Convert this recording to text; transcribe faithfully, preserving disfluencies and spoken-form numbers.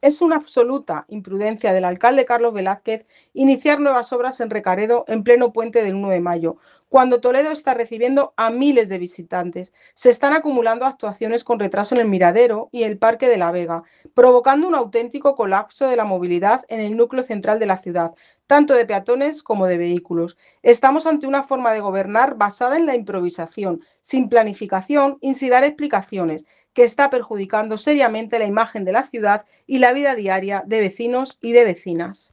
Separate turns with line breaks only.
Es una absoluta imprudencia del alcalde Carlos Velázquez iniciar nuevas obras en Recaredo en pleno puente del uno de mayo, cuando Toledo está recibiendo a miles de visitantes. Se están acumulando actuaciones con retraso en el Miradero y el Parque de la Vega, provocando un auténtico colapso de la movilidad en el núcleo central de la ciudad, tanto de peatones como de vehículos. Estamos ante una forma de gobernar basada en la improvisación, sin planificación y sin dar explicaciones, que está perjudicando seriamente la imagen de la ciudad y la vida diaria de vecinos y de vecinas.